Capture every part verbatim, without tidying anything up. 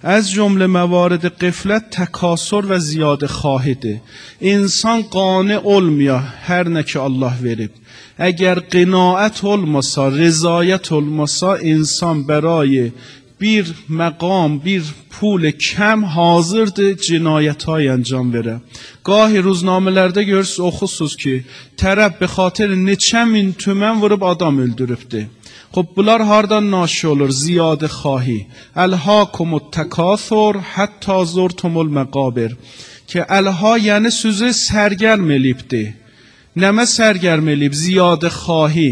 از جمله موارد قفلت تکاسر و زیاده خواهیده. insan qane olmuyor her ne ki Allah verib. Eğer qinaət olmasa, rızayət olmasa, insan برای bir مقام، bir pul kəm hazırdır cinayətay انجام verə. Gahi روزنامەlərdə görürsünüz, oxusunuz ki, tərəf به خاطر neçə min tümən vurub adam öldürübdür. خب bunlar hardan naşi olur? Ziyadə xahi. Əlhaakumut təkasur hatta zurtumul məqabir. Ki əlha yəni sözü sərgərm elibdir. Nəmə sərgərm elib? Ziyadə xahi.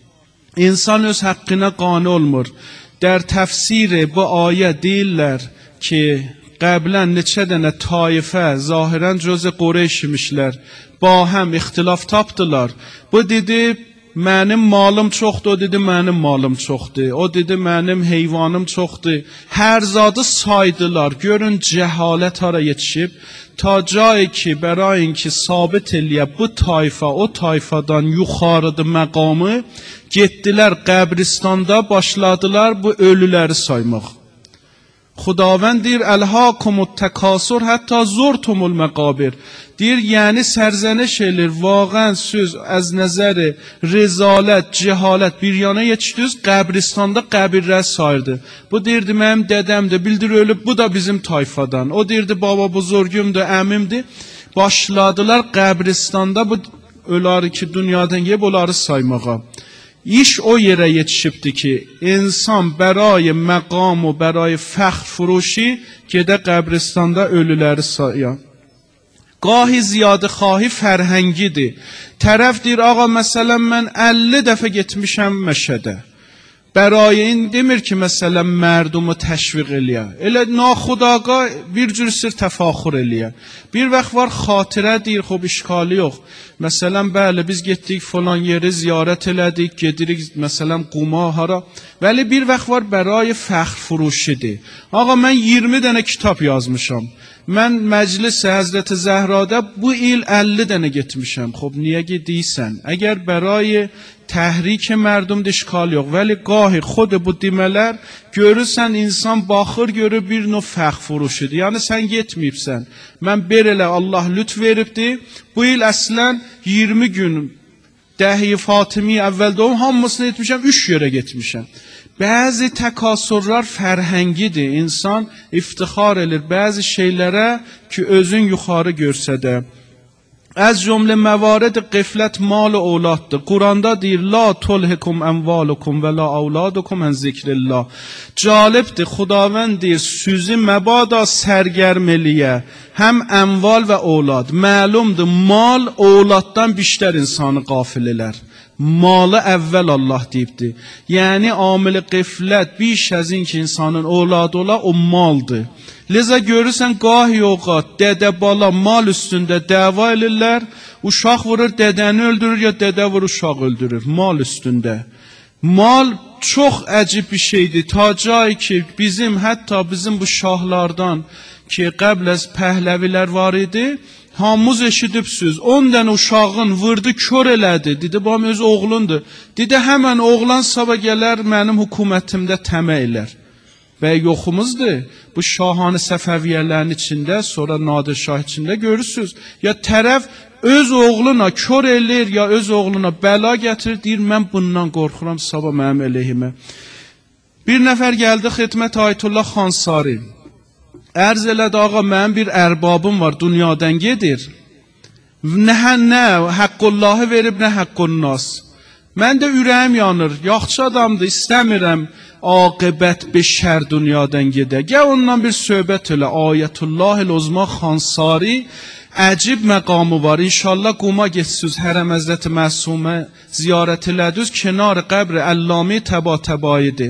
İnsan öz haqqına qane olmur. در تفسیر با آیه deyirlər ki qəblən neçə dənə taifə zahirən cüz Qureyş imişlər. Ba həm ixtilaf tapdılar. Bu dedi mənim malım çoxdur, o dedi mənim malım çoxdur. O dedi mənim heyvanım çoxdur. Hər zadı saydılar. Görün cəhalət hara yetişib. Ta jایی ki برای اینکه ثابت eləyə bu tayfa o tayfadan yuxarıdır məqamı, getdilər qəbristanda başladılar bu ölüləri saymaq. Xudavənd deyir əlhaakumut təkasur hətta zurtumul məqabir. Deyir yəni sərzənəş elir vaqən söz az nəzəri rezalət, cəhalət bir yana yetişdiniz qəbristanda qəbirlər sayırdı. Bu deyirdi mənim dədəmdir, bildir ölüb bu da bizim tayfadan. O deyirdi baba buzurgumdur, əmimdir. Başladılar qəbristanda bu ölüləri ki dünyadan yeb onları saymağa. İş o yere yetişibdi ki insan برای مقام و برای فخر فروشی gedə qəbristanda ölüləri sayır. Qahi ziyadə xahi fərhəngidir. Tərəf deyir ağa məsələn mən əlli dəfə getmişəm Məşədə. برای این demir ki məsələn mərdumu təşviq eləyə. Elə naxudaqa bir cür sir təfaxur eləyə. Bir vaxt var xatirə deyir, xob işkalı yox. Məsələn bəli biz getdik falan yeri ziyarət elədik, gedirik məsələn Quma hara. Vəli bir vaxt var برای fəxr furuşidir. Ağa mən iyirmi dənə kitab yazmışam. Mən məclis Həzrəti Zəhrada bu il əlli dənə getmişəm. Xob niyə gediysən? Əgər برای تحریک مردم دشکال yok. ولی گاهی خود bu demələr görürsən insan baxır görür bir növ fəxr furuşudur. Yəni sən getməyibsən. Mən belə Allah lütf veribdi. Bu il əslən iyirmi gün Dəhi Fatimi əvvəldə o hamısını etmişəm, üç yerə getmişəm. Bəzi təkasurlar fərhəngidir. İnsan iftixar edir bəzi şeylərə ki özün yuxarı görsədə. از جمله موارد قفلت مال و اولادdır. Quranda deyir la tulhikum amwalukum ve la auladukum an zikrillah. Cəlibdir. Xudavənd deyir sözü məbada sərgərm eləyə. Həm əmval və aulad. Məlumdur mal auladdan biştər insanı qafil elər. Malı əvvəl Allah deyibdir. Yəni amil qiflət biş az in ki insanın auladı ola o maldır. Liza görürsən qahi oqat, dədə bala mal üstündə dəva elirlər, uşaq vurur dədəni öldürür ya dədə vurur uşaq öldürür mal üstündə. Mal çox əcib bir şeydir. Ta jایی ki bizim hətta bizim bu şahlardan ki qəbl az pəhləvilər var idi, hamımız eşidibsiz. on dənə uşağın vurdu, kör elədi. Dedi bu öz oğlundur. Dedi həmən oğlan sabah gələr mənim hökumətimdə təmə elər. Və yoxumuzdur. Bu şahanə səfəviyyələrin içində, sonra Nadir Şah içində görürsünüz. Ya tərəf öz oğluna kör eləyir, ya öz oğluna bəla gətirir, deyir mən bundan qorxuram sabah mənim əleyhimə. Bir nəfər gəldi xidmət Ayətullah Xansari. Ərz elədi ağa mənim bir ərbabım var, dünyadan gedir. Nə nə haqqıllahı verib, nə haqqın nas. Mən də ürəyim yanır, yaxşı adamdır, istəmirəm aqibət bir şər dünyadan gedə. Gəl ondan bir söhbət elə. Ayətullah Uzma Xansari əcib məqamı var. İnşallah Quma getsiniz, Hərəm Həzrəti Məsumə ziyarət elədiniz, kənar qəbr Əlləmi Təbatəbaidir.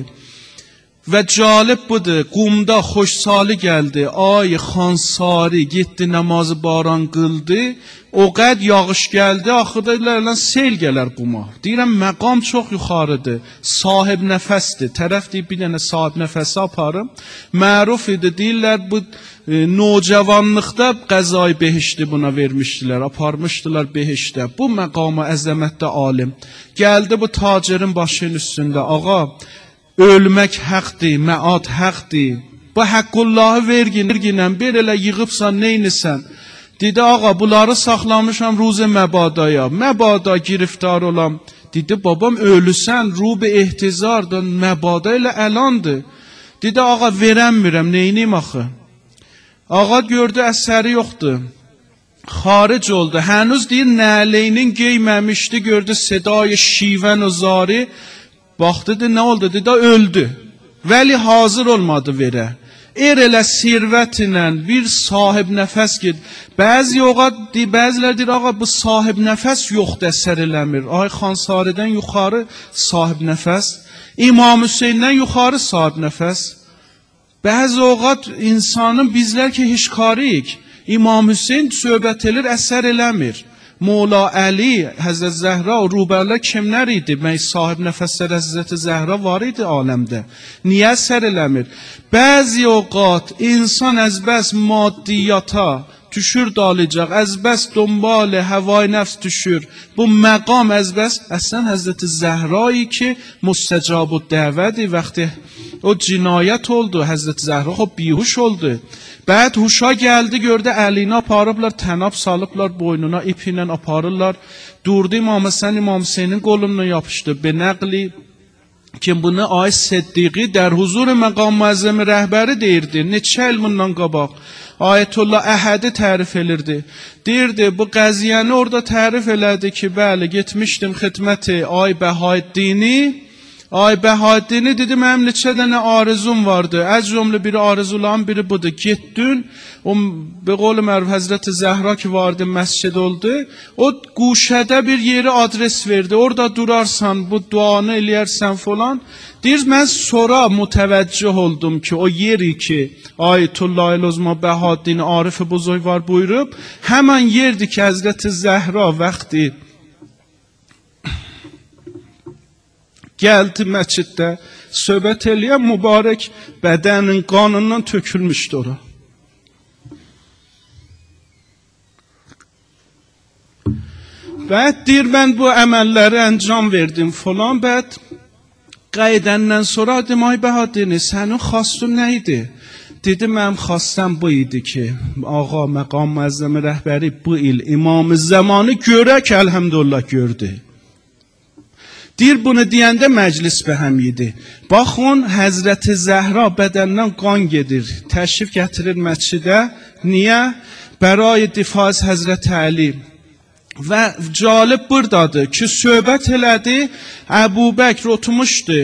Və cəlib budur, Qumda xoşsali gəldi, ay Xansari getdi namazı baran qıldı, o qəd yağış gəldi, axırda ilə sel gələr Quma. Deyirəm, məqam çox yuxarıdır, sahib nəfəsdir, tərəf deyib bir dənə sahib nəfəsi aparım, məruf idi, deyirlər, bu e, nocavanlıqda qəzai behişdi buna vermişdilər, aparmışdılar behişdə, bu məqama əzəmətdə alim. Gəldi bu tacirin başının üstündə, ağa, ölmək həqdir, məad həqdir. Bu Haqqullahı verginlə bir elə yığıbsan, neynisən? Dedi, ağa, bunları saxlamışam ruzi məbadaya. Məbada giriftar olam. Dedi, babam ölüsən, rubi ehtizardan, məbada ilə əlandır. Dedi, ağa, verəmmirəm, neyniyim axı? Ağa gördü, əsəri yoxdur. Xaric oldu. Hənuz deyir, nəleynin geyməmişdi, gördü sedayı şivən o zari. Baxdı, dedi, nə oldu? Dedi, öldü. Vəli hazır olmadı verə. Er elə sirvət ilə bir sahib nəfəs ged. Bəzi yoğa, bəzilər deyir, ağa, bu sahib nəfəs yoxdur, əsər eləmir. Ay Xansaridən yuxarı sahib nəfəs, İmam Hüseyndən yuxarı sahib nəfəs. Bəzi oğat insanın bizlər ki, hişkarıyıq. İmam Hüseyin söhbət elir, əsər eləmir. Mola Əli, Həzrət Zəhra, o rubərlər kimlər idi? Məy sahib nəfəslər Həzrət Zəhra var idi aləmdə. Niyə əsər eləmir? Bəzi oqat insan əzbəs maddiyyata düşür dalayacaq, əzbəs donbalı həvai nəfs düşür. Bu məqam əzbəs əslən Həzrət Zəhrayı ki, müstəcabud dəvədir. Vəqti o cinayət oldu, Həzrət Zəhra xub bihuş oldu. Bəd huşa gəldi, gördü əlini aparıblar, tənab salıblar boynuna, ipi ilə aparırlar. Durdu İmam Həsən, İmam Hüseynin qolundan yapışdı. Benəqli ki, bunu ay Səddiqi dər huzur məqam müəzzəmi rəhbəri deyirdi. Neçə il bundan qabaq Ayətullah Əhədi tərif elirdi. Deyirdi, bu qəziyyəni orada tərif elədi ki, bəli, getmişdim xidməti ay Bəhaəddini. Ay Bəhaəddini dedi, mənim neçə dənə arzum vardı. Əz cümlə biri arzuların biri budur. Getdin, o be qol mərhum Həzrət Zəhra ki vardı, məscid oldu. O quşədə bir yeri adres verdi. Orada durarsan, bu duanı eləyərsən falan. Deyir, mən sonra mütəvəccüh oldum ki, o yeri ki, Ayətullah el-Uzma Bəhaəddini Arif-i Buzurg var buyurub, həmən yerdi ki, Həzrət Zəhra vaxtı gəldi məsciddə söhbət eləyən mübarək bədənin qanından tökülmüşdü ora. Bəd deyir, mən bu əməlləri əncam verdim falan, bəd qaydəndən sonra dedim, ay Bəhaəddini, sənin xastın nə idi? Dedi, mənim xastəm bu idi ki, ağa, məqam müəzzəmi rəhbəri bu il İmam-ı Zamanı görək, əlhəmdülillah gördü. Deyir, bunu deyəndə məclis bəhəm idi. Baxın, Həzrəti Zəhra bədəndən qan gedir. Təşrif gətirir məscidə. Niyə? Bəray difaz Həzrəti Əli. Və calib buradadır ki, söhbət elədi, Əbu Bəkr oturmuşdu.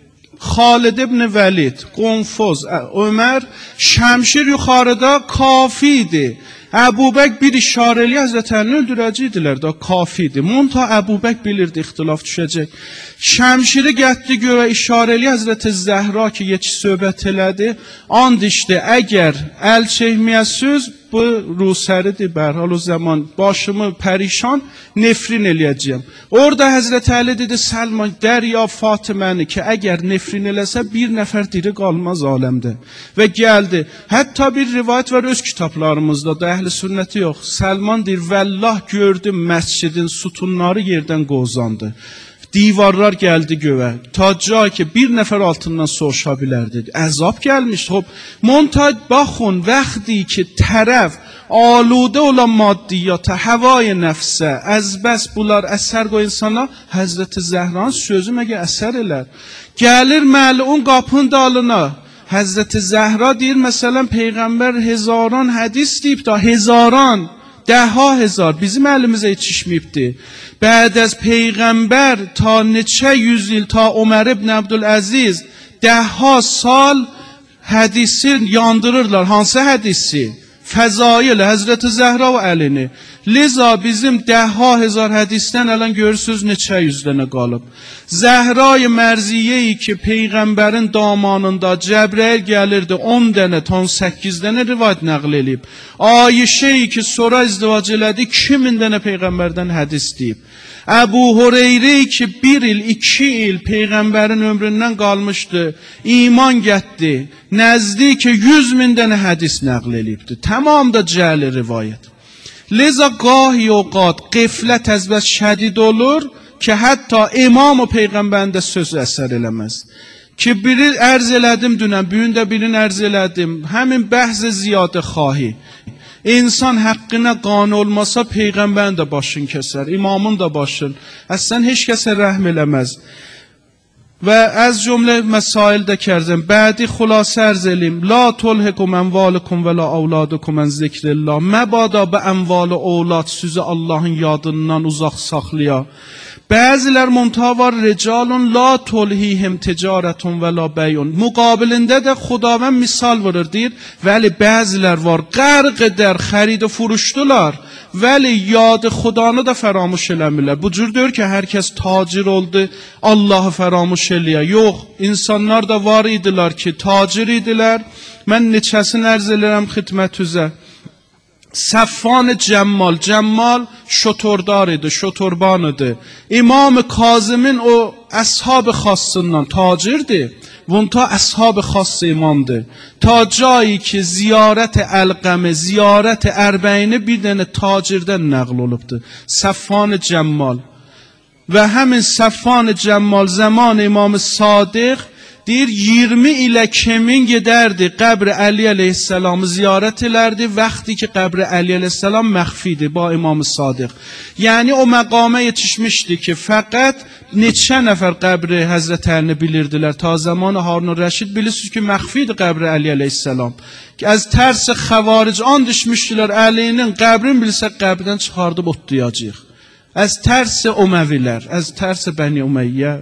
Xalid ibn Vəlid, Qonfuz, Ömər, şəmşir yuxarıda kafi idi. Əbu Bək bir işarəli Həzrət Əlini öldürəcəkdilər də, kafidir. Monta Əbu Bək bilirdi, ixtilaf düşəcək. Şəmşiri gətdi görə işarəli Həzrət Zəhra ki, yeki söhbət elədi. And işdi, əgər əl çəkməyəsiz, bu rusəridir, bərhal o zaman başımı pərişan nefrin eləyəcəyəm. Orada Həzrət Əli dedi, Səlman, dərya Fatiməni ki, əgər nefrin eləsə, bir nəfər diri qalmaz aləmdə. Və gəldi. Hətta bir rivayət var öz kitablarımızda da, əhl-i sünnəti yox. Səlman deyir, vəllah gördüm məscidin sütunları yerdən qozandı. Divarlar gəldi göyə. Tacca ki, bir nəfər altından soruşa bilərdi. Əzab gəlmişdi. Hop, montaj baxın, vəxti ki, tərəf aludə olan maddiyyata, həvai nəfsə, əzbəs bunlar əsər qoy insana, Həzrəti Zəhranın sözü məgə əsər elər. Gəlir məlun qapın dalına. Həzrəti Zəhra deyir, məsələn, Peyğəmbər hezaran hədis deyib da, hezaran, dəha hezar, bizim əlimizə yetişməyibdi. Bəd az Peyğəmbər ta neçə yüz il, ta Ömər ibn Əbdüləziz, dəha sal hədisi yandırırlar. Hansı hədisi? Fəzail, Həzrəti Zəhra və Əlini. Liza bizim dəha hezar hədisdən ələn görürsünüz neçə yüzlənə qalıb. Zəhra-i Mərziyeyi ki, Peyğəmbərin damanında Cəbrəil gəlirdi, on dənə, on səkkiz dənə rivayət nəql eləyib. Ayişeyi ki, sonra izdivac elədi, iki min dənə Peyğəmbərdən hədis deyib. Əbu Hureyre ki, bir il, iki il Peyğəmbərin ömründən qalmışdı, iman gətdi, nəzdi ki, yüz min dənə hədis nəql eləyibdi. Tamam da cəli rivayət. Leza qahi oqat qeflət əzbəs şədid olur ki, hətta imam o Peyğəmbərin də söz əsər eləməz. ki biri ərz elədim dünən, bugün də birini ərz elədim. Həmin bəhz ziyadə xahi. İnsan haqqına qane olmasa peyğəmbərin də başını kəsər, imamın da başını. Əslən heç kəsə rəhm eləməz. Və az cümlə məsail də kərzəm. Bədi xülasə ərz eləyim. La tulhikum əmvalukum və la avladukum ən zikrillah. Məbada bə əmvalı ovlad sözü Allahın yadından uzaq saxlaya. Bəzilər muntaha var, ricalun la tulhihim ticarətun və la bəyun. Müqabilində də Xudavənd misal vurur, deyir. Vəli bəzilər var, qərq edər, xərid furuşdular. Vəli yadı Xudanı da fəramuş eləmirlər. Bu cür deyir ki, hər kəs tacir oldu, Allahı fəramuş eləyə. Yox, insanlar da var idilər ki, tacir idilər. Mən neçəsini ərz edirəm xidmətüzə. Səffan Cəmmal, Cəmmal şotordar idi, şotorban idi. İmam Kazımın o əshab xassından tacirdir. Vunta əshab xass imamdır. Ta cایی ki ziyarət Əlqəmi, ziyarət Ərbəyini bir dənə tacirdən nəql olubdur. Səffan Cəmmal. Və həmin Səffan Cəmmal zaman İmam Sadiq deyir, iyirmi ilə kimin gedərdi, qəbr Əli əleyhissalamı ziyarət elərdi, vaxtı ki qəbr Əli əleyhissalam məxfidir, ba İmam Sadiq. Yəni o məqama yetişmişdi ki, fəqət neçə nəfər qəbri Həzrət Əlini bilirdilər. Ta zamanı Harun Rəşid bilirsiniz ki, məxfidir qəbr Əli əleyhissalam. Az tərsi xəvaric an düşmüşdülər, Əlinin qəbrini bilsə qəbrdən çıxardıb otlayacaq. Az tərsi Uməvilər, az tərsi Bəni Umeyyə.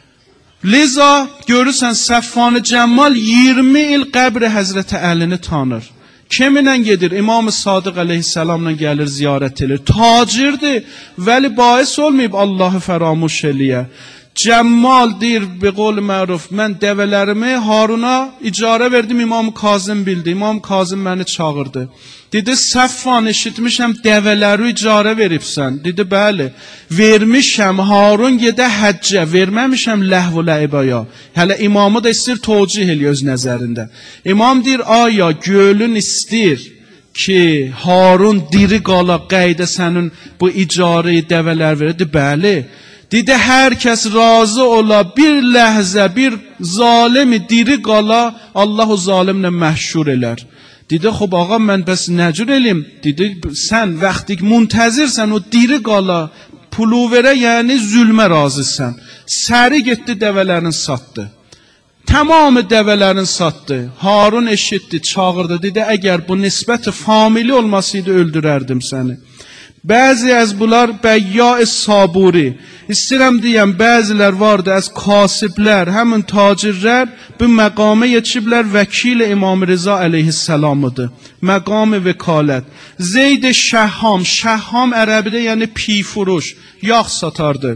Liza görürsən Səffan Cəmmal iyirmi il qəbri Həzrət Əlini tanır. Kiminlə gedir? İmam Sadiq əleyhissalamla gəlir, ziyarət edir. Tacirdir, vəli bais olmayıb Allahı fəramuş eləyə. Cəmmal deyir, bi qol məruf, mən dəvələrimi Haruna icarə verdim, İmam Kazım bildi. İmam Kazım məni çağırdı. Dedi, Səffan eşitmişəm, dəvələri icarə veribsən. Dedi, bəli, vermişəm, Harun gedə həccə, verməmişəm ləhv-u ləibaya. Hələ imamı da istir tocih elə öz nəzərində. İmam deyir, aya gölün istir ki, Harun diri qala qayda sənin bu icarəyi dəvələr verdi, bəli. Dedi, hər kəs razı ola, bir ləhzə, bir zalimi diri qala, Allah o zalimlə məhşur elər. Dedi, xub ağa, mən bəs nəcür eləyim? Dedi, sən vaxtik müntəzirsən, o diri qala, pulu verə, yəni zülmə razısən. Səri getdi, dəvələrini satdı. Tamamı dəvələrini satdı. Harun eşitdi, çağırdı. Dedi, əgər bu nisbəti famili olmasıydı, öldürərdim səni. Bəzi az bunlar Bəyya-i Saburi. İstəyirəm deyəm, bəzilər vardı az kasiblər, həmin tacirlər bu məqamə yetişiblər, vəkil İmam Rıza əleyhissalamıdır. Məqam vəkalət. Zeyd Şəhham, Şəhham ərəbidə yəni pifuruş, yağ satardı.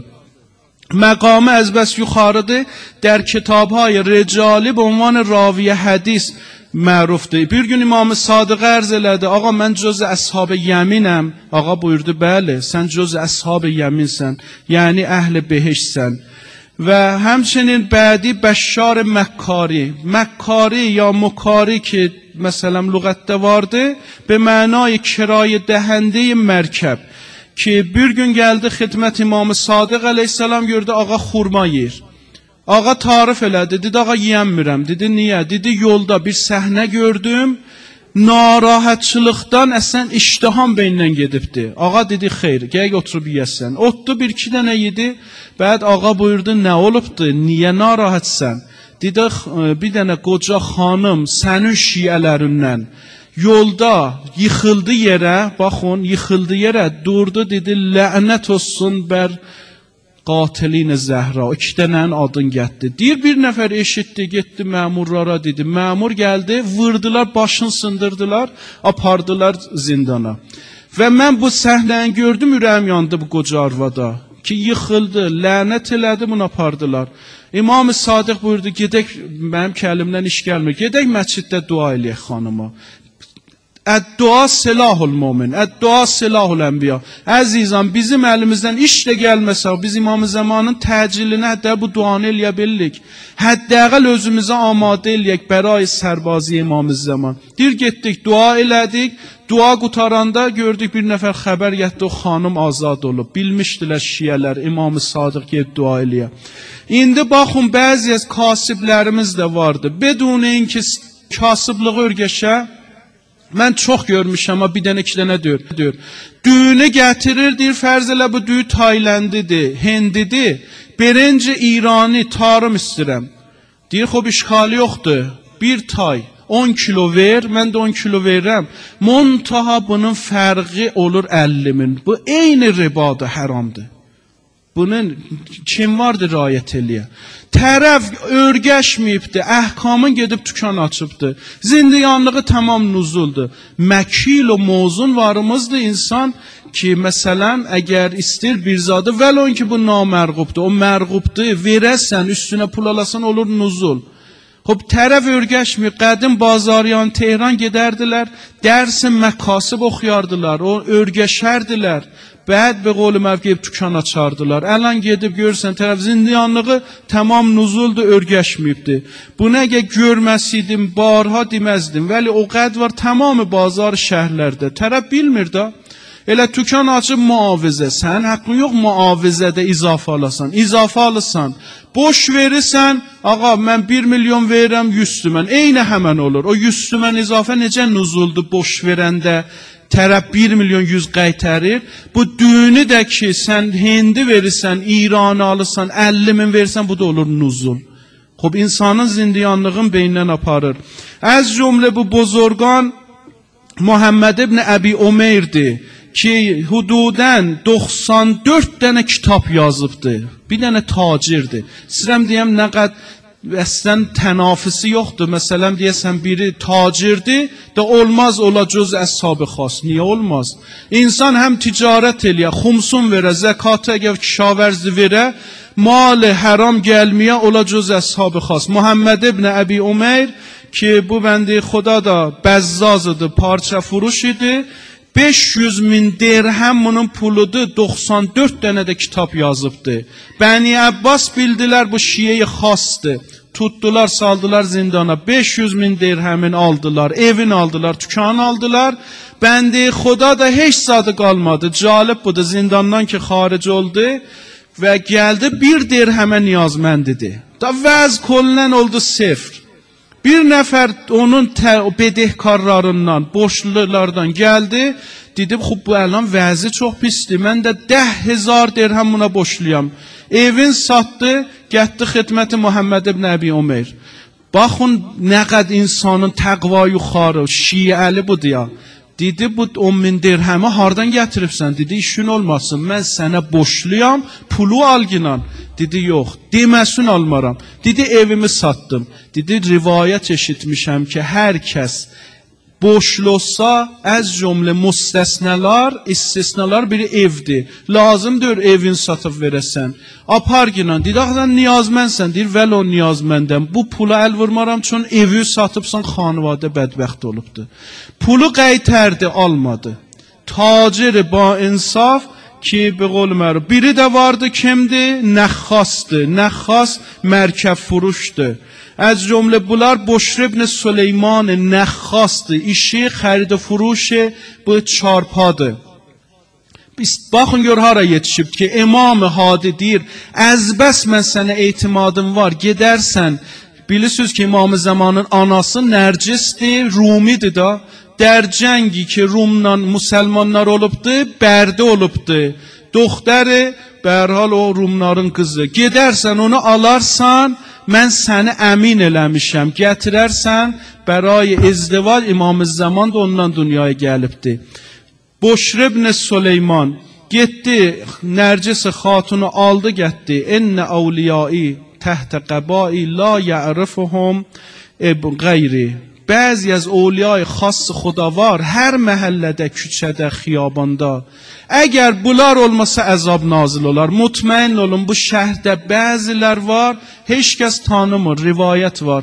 Məqamı az bəs yuxarıdır, در کتاب‌های رجالی به عنوان راوی حدیث mərufdur. Bir gün İmam Sadiq ərz elədi, ağa mən cüz əshab-ı yəminəm. Ağa buyurdu, bəli, sən cüz əshab-ı yəminsən, yəni əhl-i behişsən. Və həmçinin bədi Bəşşar Məkkari, Məkkari ya Mukari ki, məsələn, lüğətdə vardı, be mənay kirayə dəhəndə mərkəb. Ki, bir gün gəldi xidmət İmam Sadiq əleyhissalam gördü, ağa xurma yer. Ağa tarif elədi, dedi, ağa yiyənmirəm. Dedi, niyə? Dedi, yolda bir səhnə gördüm, narahatçılıqdan əslən iştiham beyindən gedibdi. Ağa dedi, xeyr, gəl oturub yiyəsən. Otdu, bir iki dənə yedi, bəd ağa buyurdu, nə olubdu, niyə narahatsən? Dedi, bir dənə qoca xanım sənin şiyələrindən yolda yıxıldı yerə, baxın, yıxıldı yerə, durdu, dedi, lənət olsun bər Qatilin Zəhra, iki dənənin adını getdi. Deyir, bir nəfər eşitdi, getdi məmurlara, dedi. Məmur gəldi, vurdular, başını sındırdılar, apardılar zindana. Və mən bu səhnəni gördüm, ürəyim yandı bu qoca arvada. Ki, yıxıldı, lənət elədi, bunu apardılar. İmam-ı Sadiq buyurdu, gedək, mənim kəlimdən iş gəlmir, gedək məsciddə dua eləyək xanıma. Əd-dua silahul mumin, əd-dua silahul ənbiya. Əzizəm, bizim əlimizdən iş də gəlməsə, biz İmam-ı Zamanın təcilinə hətta bu duanı eləyə bildik. Həddəqəl özümüzə amadə eləyək bəray sərbazi İmam-ı Zaman. Dir getdik, dua elədik, dua qutaranda gördük bir nəfər xəbər getdi, o xanım azad olub. Bilmişdilər şiyələr, İmam-ı Sadiq gedib dua eləyə. İndi baxın, bəzi az kasiblərimiz də vardı. Bedunun ki, kasıblığı örgəşə, mən çox görmüşəm, amma bir dənə iki dənə dör. Düyünü gətirir, deyir, fərz elə bu düyü Tayləndidir, Hindidir. Birinci İrani tarım istəyirəm. Deyir, xob işğali yoxdur, bir tay. on kilo ver, mən də on kilo verirəm. Montaha bunun fərqi olur əlli min. Bu eyni ribadır, haramdır. Bunun kim vardır rayət eləyə? Tərəf örgəşməyibdir, əhkamın gedib tükan açıbdır. Zindiyanlığı tamam nuzuldur. Məkil o mozun varımızdır insan ki, məsələn, əgər istir bir zadı, vəlon ki, bu namərğubdur, o mərğubdur, verəsən, üstünə pul alasan, olur nuzul. Xob, tərəf örgəşmir, qədim bazaryan Tehran gedərdilər, dərsin məkasib oxuyardılar, o örgəşərdilər. Bəd be qolu məvqib tükan açardılar. Ələn gedib görsən, tərəf zindiyanlığı tamam nuzuldur, örgəşməyibdir. Bunu əgər görməsiydim, barha deməzdim. Vəli o qəd var tamamı bazar şəhərlərdə. Tərəf bilmir da. Elə tükan açıb muavizə. Sən haqqın yox muavizədə izafə alasan. İzafə alırsan. Boş verirsən, ağa mən bir milyon verirəm yüz tümən. Eyni həmən olur. O yüz tümən izafə necə nuzuldur boş verəndə? Tərəf bir milyon yüz qaytərir. Bu düyünü də ki, sən hindi verirsən, İranı alırsan, əlli min verirsən, bu da olur nuzul. Xob, insanın zindiyanlığın beynindən aparır. Əz cümlə bu bozorgan Muhammed ibn Əbi Umeyrdir ki, hududən doxsan dörd dənə kitab yazıbdır. Bir dənə tacirdir. Sizəm deyəm, nə qəd əslən tənafisi yoxdur. Məsələn, deyəsən, biri tacirdir, də olmaz ola cüz əshab-ı xas. Niyə olmaz? İnsan həm ticarət eləyə, xumsun verə, zəkatı əgər kişavərzi verə, mal haram gəlməyə ola cüz əshab-ı xas. Muhammed ibn Əbi Umeyr ki, bu bəndi xuda da bəzzazıdır, parça furuş idi. beş yüz min dirhem bunun puludur, doxsan dörd dənə də kitab yazıbdır. Bəni Abbas bildilər, bu şiyeyi xastır. Tutdular, saldılar zindana, beş yüz min dirhemin aldılar, evin aldılar, tükan aldılar. Bəndi xuda da heç zadı qalmadı. Calib budur, zindandan ki xaric oldu və gəldi bir dirhemə niyazməndidir. Da vəz kolunən oldu sıfır. Bir nəfər onun bedehkarlarından, borçlulardan gəldi, dedim, xub bu əlan vəzi çox pisdir, mən də dəh hezar dirhem buna borçluyam. Evin satdı, getdi xidməti Muhammed ibn Əbi Umeyr. Baxın, nə qəd insanın təqva yuxarı, şiəli budur ya. Dedi, bu on min dirhəmi hardan gətiribsən? Dedi, işin olmasın, mən sənə borçluyam, pulu alginan. Dedi, yox, deməsin almaram. Dedi, evimi satdım. Dedi, rivayət eşitmişəm ki, hər kəs borçlu olsa, əz cümlə müstəsnələr, istisnalar biri evdir. Lazımdır evin satıb verəsən. Apar ginan, dedi, axıdan niyazmənsən, deyir, vəl o niyazməndən. Bu pula əl vurmaram, çün evi satıbsan, xanıvadə bədbəxt olubdur. Pulu qaytərdi, almadı. Taciri ba insaf, ki, be qol mərub. Biri də vardı, kimdir? Nəxxasdır. Nəxxas mərkəb furuşdur. از جمله بولار بشر ابن سلیمان نخاست işi xərid furuş bu çarpadı. Baxın gör hara yetişib ki İmam Hadi deyir, əzbəs mən sənə etimadım var, gedərsən. Bilirsiniz ki İmam-ı Zamanın anası Nərcisdir, Rumidir da. Dərcəngi ki Rumla müsəlmanlar olubdu, Bərdi olubdu. Doxtəri bərhal o Rumların qızı. Gedərsən onu alarsan, mən səni əmin eləmişəm. Gətirərsən, bəray izdival İmam-ı Zaman da ondan dünyaya gəlibdi. Buşr ibn Süleyman getdi, Nərcis xatunu aldı, getdi. Ennə avliyai təhtə qəbai la ya'rifuhum qeyri. Bəzi az awliyai xas xuda var, hər məhəllədə, küçədə, xiyabanda. Əgər bunlar olmasa əzab nazil olar. Mutmain olun, bu şəhərdə bəzilər var, heç kəs tanımır, rivayət var.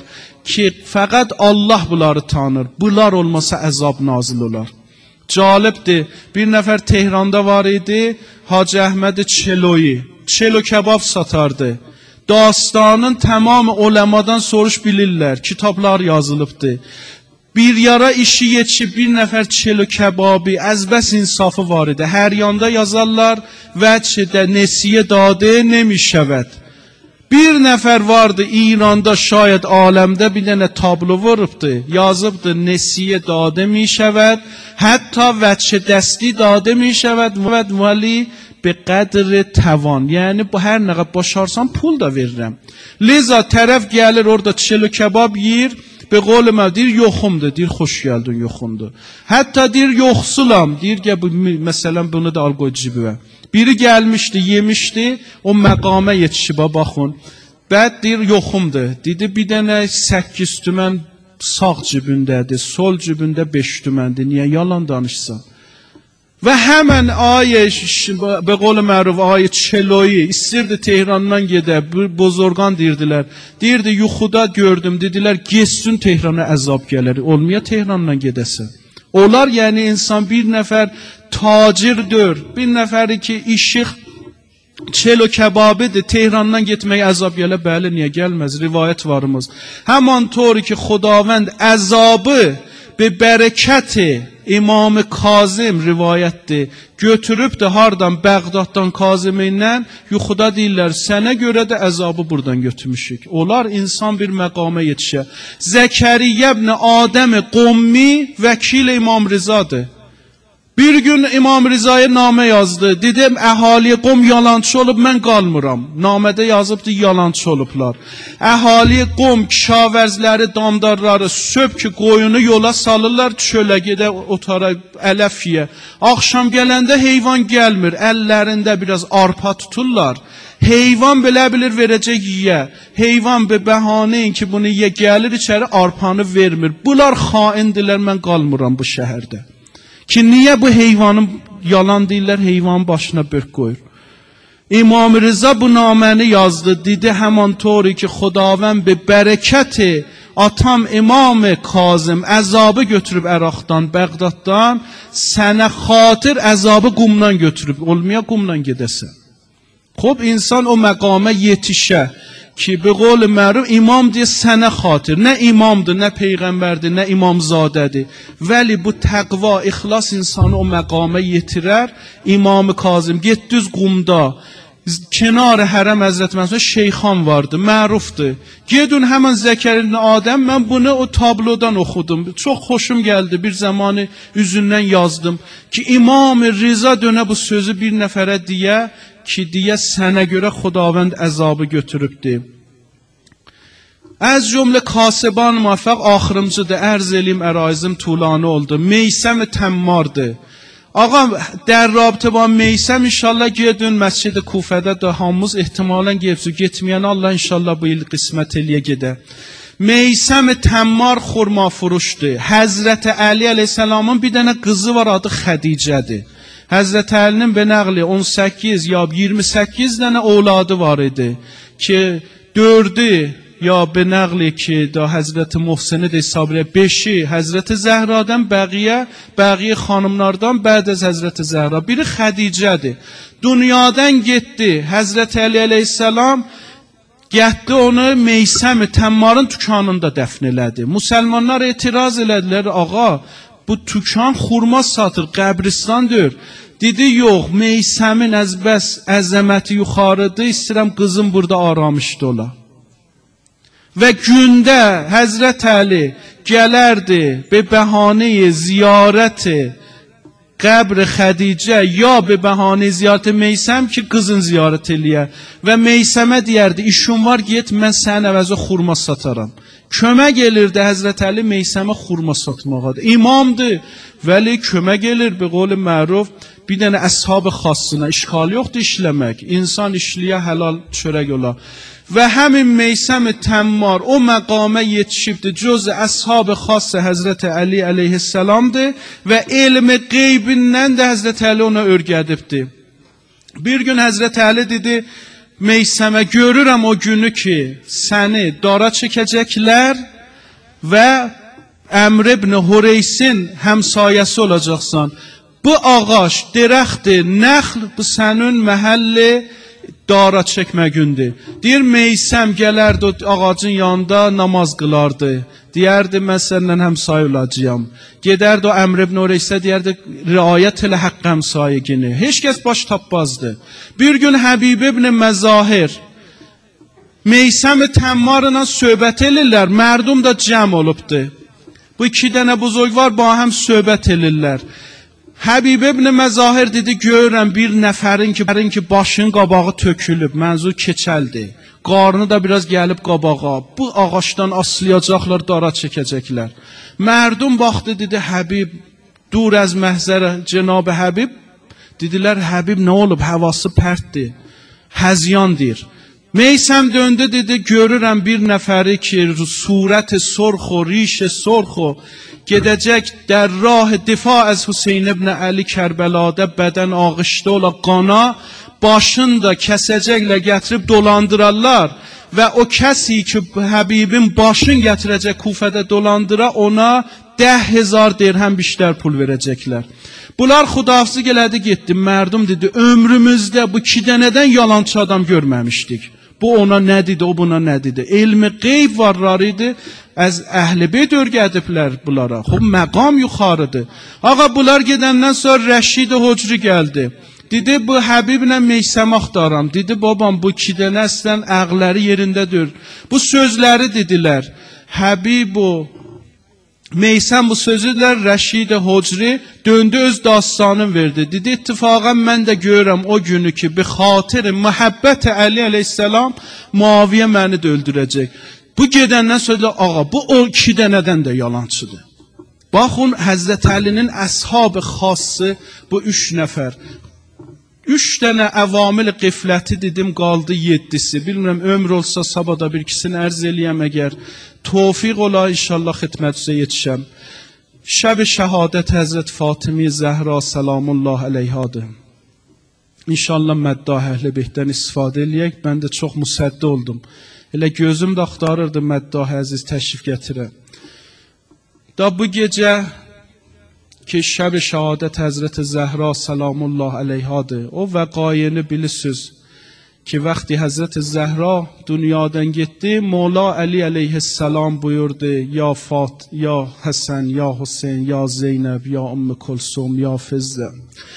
ki fəqət Allah bunları tanır. Bunlar olmasa əzab nazil olar. Calibdir. Bir nəfər Tehranda var idi. Hacı Əhməd Çeloyi. Çelo kebab satardı. Dastanın tamamı ulemadan soruş bilirlər. Kitablar yazılıbdır. Bir yara işi yetişib bir nəfər çelo kebabı, əzbəs insafı var idi. Hər yanda yazarlar vəçdə nesiyə dadı nemişəvət. Bir nəfər vardı İranda, şayad aləmdə bir dənə tablo vurubdu. Yazıbdı nesiyə dadı mişəvət, hətta vəçə dəsti dadı mişəvət vəli به قدر توان. یعنی با هر نقد başarsan pul da verirəm. Liza tərəf gəlir orada çelo kebab yiyir. Be qol mən deyir yoxumdur. Deyir xoş gəldin yoxumdur. Hətta deyir yoxsulam. Deyir ki bu məsələn bunu da al qoy cibə. Biri gəlmişdi, yemişdi. O məqama yetişib baxın. Bəd deyir yoxumdur. Dedi bir dənə səkkiz tümən sağ cibindədir, sol cibində beş tüməndir. Niyə yalan danışsan? Və həmən ayə, be qol məruf ayə Çeloyi istirdi Tehrandan gedə, bozorgan deyirdilər. Deyirdi yuxuda gördüm, dedilər geçsin Tehrana əzab gələr, olmaya Tehrandan gedəsən. Olar yəni insan bir nəfər tacirdir, bir nəfəri ki işıq çelo kebabidir, Tehrandan getməyə əzab gələ, bəli niyə gəlməz, rivayət varımız. Həman tor ki Xudavənd əzabı be bərəkəti İmam Kazım rivayətdir. Götürüb də hardan Bəğdaddan Kazimindən yuxuda deyirlər, sənə görə də əzabı buradan götürmüşük. Olar insan bir məqama yetişə. Zəkəriyyə ibn Adəm Qummi vəkil İmam Rizadır. Bir gün İmam Rizaya namə yazdı. Dedim əhali Qum yalançı olub, mən qalmıram. Namədə yazıbdı yalançı olublar. Əhali Qum kişavərzləri, damdarları söp ki qoyunu yola salırlar, çölə gedə otara ələfiyə. Axşam gələndə heyvan gəlmir, əllərində biraz arpa tuturlar. Heyvan belə bilir verəcək yiyə. Heyvan be bəhanəyin ki bunu yiyə gəlir içəri arpanı vermir. Bunlar xaindirlər, mən qalmıram bu şəhərdə. Ki niyə bu heyvanın yalan deyirlər, heyvanın başına bök qoyur. İmam Rıza bu naməni yazdı, dedi həman tori ki Xudavənd be bərəkəti atam İmam Kazım əzabı götürüb Əraqdan, Bəğdaddan, sənə xatir əzabı Qumdan götürüb, olmaya Qumdan gedəsən. Xob insan o məqama yetişə ki be qol məruf imam deyə sənə xatir, nə imamdır, nə peyğəmbərdir, nə imamzadədir. Vəli bu təqva, ixlas insanı o məqama yetirər. İmam Kazım getdüz Qumda, kenar hərəm Həzrət Mənsur şeyxan vardı, mərufdur. Gedin həmən Zəkəriyyə Adəm, mən bunu o tablodan oxudum. Çox xoşum gəldi, bir zamanı üzündən yazdım ki İmam Rıza dönə bu sözü bir nəfərə deyə ki deyə sənə görə Xudavənd əzabı götürübdür. Az cümlə kasıban muvaffaq axırımcıdır, ərz eləyim əraizim tulanı oldu. Meysəm Təmmardır. Ağam, در رابطه با میسم inşallah gedin məscid-i Kufədə də hamımız ehtimalən gedib getməyən Allah inşallah bu il qismət eləyə gedə. Meysəm Təmmar xurma furuşdur. Həzrət Əli əleyhissalamın bir dənə qızı var, adı Xədicədir. Həzrət Əlinin be nəqli on səkkiz ya iyirmi səkkiz dənə ovladı var idi ki dördü ya be nəqli ki da Həzrət Muhsini də Sabriyə beşi Həzrət Zəhradan bəqiyə bəqiyə xanımlardan bəd az Həzrət Zəhra biri Xədicədir. Dünyadan getdi. Həzrət Əli əleyhissalam getdi onu Meysəm Təmmarın dükanında dəfn elədi. Müsəlmanlar etiraz elədilər, ağa bu tükan xurma satır, qəbristandır. Dedi yox, Meysəmin əzbəs əzəməti yuxarıdır, istəyirəm qızım burada aramışdı ola. Və gündə Həzrət Əli gələrdi be bəhanəyi ziyarəti qəbr Xədicə ya be bəhanəyi ziyarəti Meysəm ki qızın ziyarət eləyə. Və Meysəmə deyərdi, işim var get, mən sənin əvəzə xurma sataram. Kömək gelirdi Həzrət Əli Meysəmə xurma satmağadır. İmamdır, vəli kömək gelir be qol məruf. Bir dənə əshab-ı xassına işgal yoxdur işləmək. İnsan işləyə helal çörək ola. Və həmin Meysəm Təmmar o məqama yetişibdir. Cüz əshab-ı xassa Həzrət Əli əleyhissalamdır və elmi qeybindən də Həzrət Əli ona örgədibdir. Bir gün Həzrət Əli dedi Meysəmə, görürəm o günü ki səni dara çəkəcəklər ve Əmr ibn Hureysin həmsayəsi olacaqsan. Bu ağac, dərəxti, nəxl bu sənin məhəlli dara çəkməgündür. Deyir, Meysəm gələrdi o ağacın yanında namaz qılardı. Deyərdi, mən səndən həmsayə olacağam. Gedərdi o Əmr ibn Hureysə, deyərdi, riayət elə haqq həmsayəgini. Heç kəs baş tapmazdı. Bir gün Həbib ibn Məzahir Meysəm-i Təmmarla söhbət elirlər, mərdum da cəm olubdu. Bu iki dənə buzurg var, ba həm söhbət elirlər. Həbib ibn Məzahir dedi, görürəm bir nəfərin ki, ki başın qabağı tökülüb, mənzur keçəldi. Qarnı da biraz gəlib qabağa. Bu ağaçdan aslayacaqlar, dara çəkəcəklər. Mərdum baxdı, dedi, Həbib, dur əz məhzərə, Cenab-ı Həbib. Dedilər, Həbib nə olub, həvası pərtdir, həzyandir. Meysəm döndü, dedi, görürəm bir nəfəri ki, surət-i sorx o, riş-i sorx o, gedəcək در راه دفاع از Hüseyin ibn Ali Kərbəladə bədən ağışda ola qana, başını da kəsəcəklə gətirib dolandırarlar və o kəsi ki, Həbibin başını gətirəcək Kufədə dolandıra, ona ده هزار dirhəm bişlər pul verəcəklər. Bunlar xudafizlik elədi, getdi. Mərdum dedi, ömrümüzdə bu iki dənədən yalancı adam görməmişdik. Bu ona nə dedi, o buna nə dedi. Elmi qeyb varlar idi, az əhl-i beyt öyrədiblər bunlara. Xub məqam yuxarıdır. Ağa bunlar gedəndən sonra Rəşid Hocri gəldi. Dedi, bu Həbiblə Meysəm axtaram. Dedi, babam bu iki dənəsdən əqləri yerindədir. Bu sözləri dedilər. Həbib o Meysəm bu sözüdür, Rəşid Hocri döndü, öz dastanını verdi. Dedi, ittifaqən mən də görürəm o günü ki, bi xatir məhəbbət Ali əleyhissalam Muaviyə məni də öldürəcək. Bu gedəndən sonra, ağa, bu o iki dənədən də yalancıdır. Baxın, Həzrət Əlinin əshab-ı xası bu üç nəfər. Üç dənə əvamil qifləti dedim, qaldı yeddisi. Bilmirəm, ömr olsa sabada bir ikisini ərz eləyəm, əgər توفیق ola inşallah xidmətinizə yetişəm. Şəb-i şəhadət Həzrət Fatimi Zəhra Səlam Allah əleyhadır. İnşallah məddah əhl-i beytdən istifadə eləyək. Mən də çox müsəddi oldum. Elə gözüm də axtarırdı məddah əziz təşrif gətirə. Da bu gecə ki, şəb-i şəhadət Həzrət Zəhra Səlam Allah əleyhadır. O vəqayəni bilirsiniz ki, vaxtı Həzrət Zəhra dünyadan getdi, Mola Ali əleyhissalam buyurdu, ya Fat, ya Həsən, ya Hüseyin, ya Zeynəb, ya Ümmü Kulsum, ya Fizzə.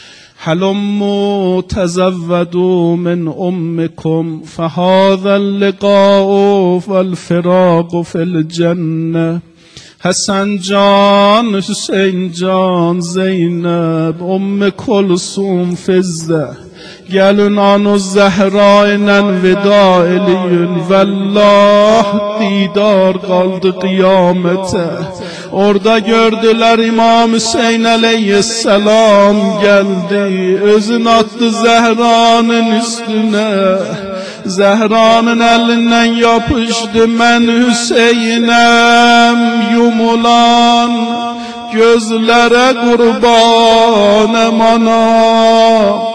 هلموا تزودوا من أمكم فهذا اللقاء والفراق في الجنة. حسن جان، حسین جان، زینب، ام کلثوم، فزه گلون آنو زهرایnen veda eliyün vallah didar kaldı kıyamete. Orada gördüler İmam Hüseyin aleyhisselam geldi, özün attı Zehra'nın üstüne. Zehra'nın elinden yapıştı, ben Hüseyin'em yumulan gözlere kurbanım ana.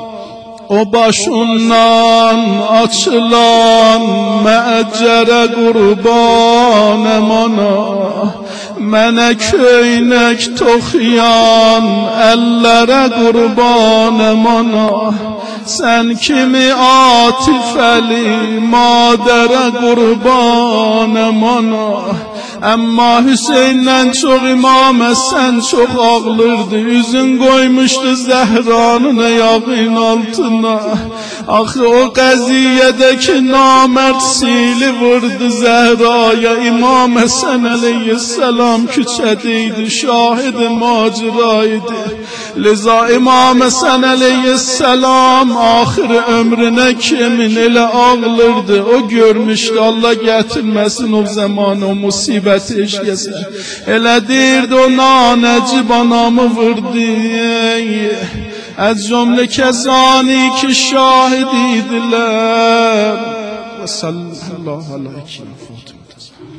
O başından açılan məcərə qurbanım ana. Mənə köynək toxuyan əllərə qurbanım ana. Sən kimi atifəli madərə qurbanım ana. Amma Hüseyin'dən çox İmam Həsən çox ağlırdı. Üzün qoymuşdu Zəhranın ayağın altına. Axı o qəziyyədəki namərd sili vurdu Zəhraya. İmam Həsən əleyhissalam küçədəydi, şahid-i maciraydı. Liza İmam Həsən əleyhissalam axır ömrünə kimin elə ağlırdı. O görmüşdü, Allah gətirməsin o zaman o musibət eşkəsə. Elə deyirdi o nanəcib anamı vurdu. Az cümle kəsini ki şahid idilər. Və sallallahu aleyhi və səlləm.